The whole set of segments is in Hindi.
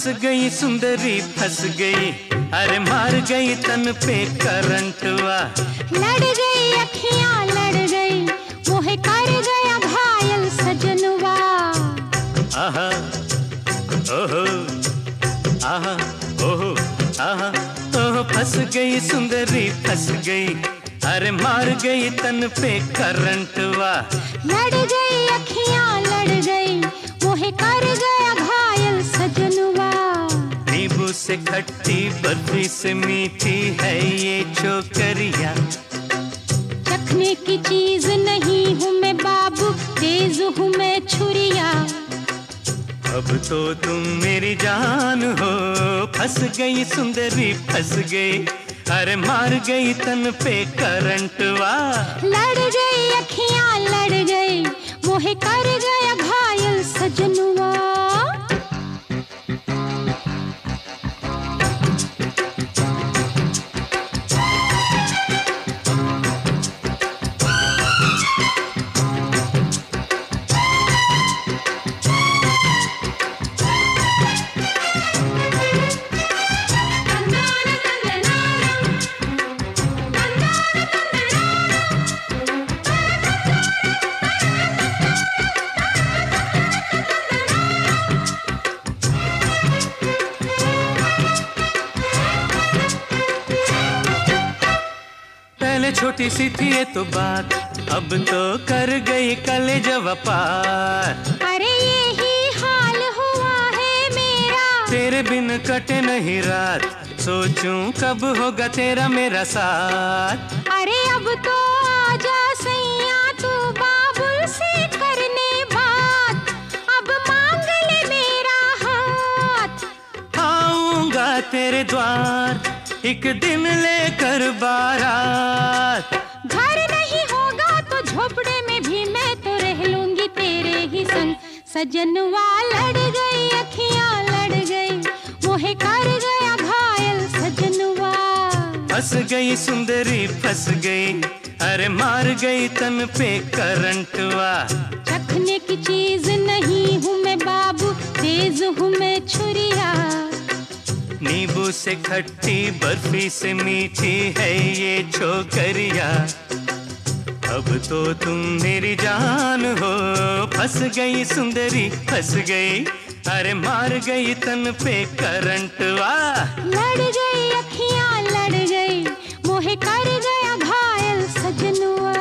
फंस गई सुंदरी फंस गई, अरे मार गई तन पे करंट वा। लड़ गई अखियां लड़ गई, मोहे कर गया घायल सजनवा। आहा ओहो आहा ओहो आहा ओहो, फंस गई सुंदरी फंस गई, अरे मार गई तन पे करंट वा। लड़ गई अखियां लड़ गई, मोहे कर गया घायल सजनवा। नींबू से खट्टी बर्फी से मीठी है ये छोकरिया, चखने की चीज नहीं हूँ मैं बाबू, तेज हूँ मैं छुरिया। अब तो तुम मेरी जान हो, फंस गई सुंदरी फंस गई, अरे मार गई तन पे करंट वा। लड़ गई अखियां लड़ गई, मोहे कर गया घायल सजनवा। छोटी सी थी ये तो बात, अब तो कर गई कलेजवा पार। अरे यही हाल हुआ है मेरा, तेरे बिन कटे नहीं रात, सोचूं कब होगा तेरा मेरा साथ। अरे अब तो आजा सैया तू बाबुल से करने बात, अब मांग ले मेरा हाथ। आऊंगा तेरे द्वार एक दिन लेकर बारात, घर नहीं होगा तो झोपड़े में भी मैं तो रह लूंगी तेरे ही संग। सजनवा लड़ गई अखियां लड़ गई, मोहे कर गया घायल सजनवा। फंस गई सुंदरी फंस गई, अरे मार गई तन पे करंट वा। चखने की चीज नहीं हूँ मैं बाबू, तेज हूँ मैं छुरिया। नींबू से खट्टी बर्फी से मीठी है ये छोकरिया, अब तो तुम मेरी जान हो, फंस गई सुंदरी फंस गई, अरे मार गई तन पे करंट वा। लड़ गई अखियां लड़ गई, मोहे कर गया घायल सजनवा।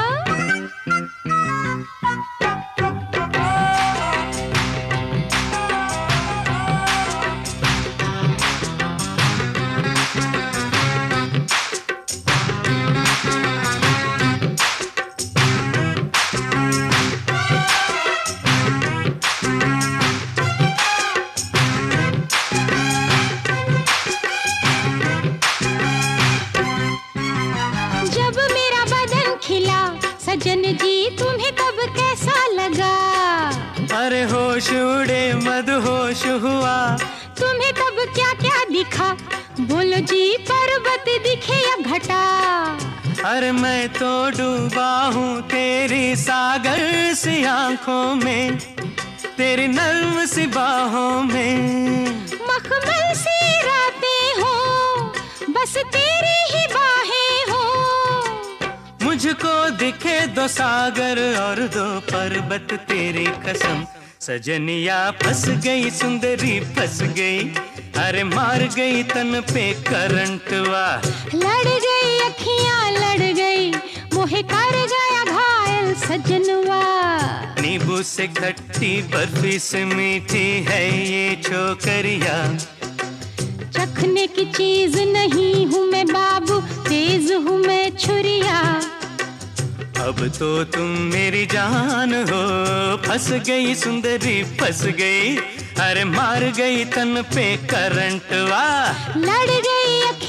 सजन जी तुम्हें तब कैसा लगा? अरे होश उड़े मदहोश हुआ, तुम्हें तब क्या क्या दिखा? बोलो जी पर्वत दिखे या घटा? अरे मैं तो डूबा हूँ तेरी सागर सी आंखों में, तेरी नर्म सी बाहों में। मखमल सी रातें हो, बस तेरी ही बाहें हो। मुझको दिखे दो सागर और दो पर्वत तेरी कसम, सजनिया फंस गई सुंदरी फंस गई, अरे मार गई तन पे करंट वा। लड़ गई अखियां लड़ गई, मोहे कर गया घायल सजनवा। नींबू से खट्टी बर्फी से मीठी है ये छोकरिया, चखने की चीज नहीं हूँ मैं बाबू, तेज हूँ मैं छुरिया। अब तो तुम मेरी जान हो, फंस गई सुंदरी फंस गई, अरे मार गई तन पे करंट वा। लड़ गई